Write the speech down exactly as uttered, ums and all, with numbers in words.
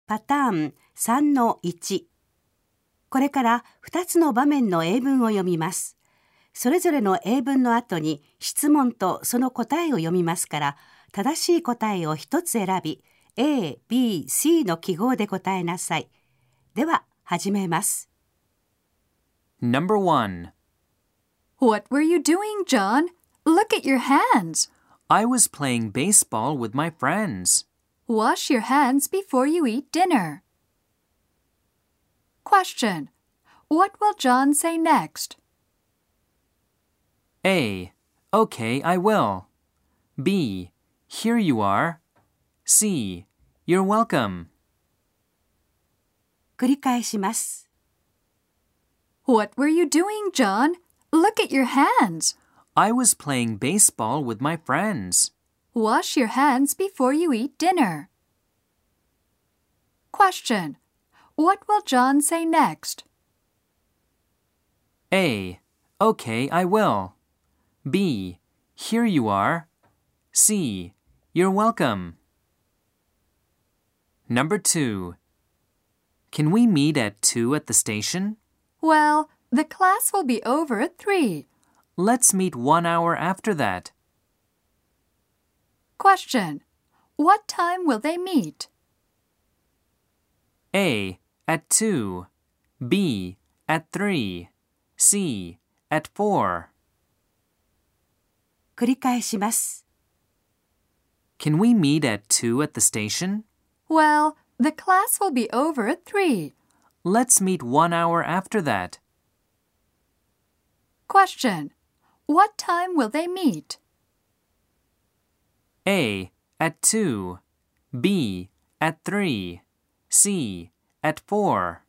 パターン さんのいち。これからふたつの場面の英文を読みます。それぞれの英文の後に質問とその答えを読みますから、正しい答えをひとつ選び、A、B、C の記号で答えなさい。では、始めます。 Number one. What were you doing, John? Look at your hands. I was playing baseball with my friends. Wash your hands before you eat dinner. Question. What will John say next? A. Okay, I will. B. Here you are. C. You're welcome. 繰り返します。 What were you doing, John? Look at your hands. I was playing baseball with my friends. Wash your hands before you eat dinner. Question. What will John say next? A. Okay, I will. B. Here you are. C. You're welcome. Number two. Can we meet at two at the station? Well, the class will be over at three. Let's meet one hour after that. Question. What time will they meet? A. At two. B. At three. C. At four. 繰り返します。 Can we meet at two at the station? Well, the class will be over at three. Let's meet one hour after that. Question. What time will they meet? A. At two. B. At three. C. At four.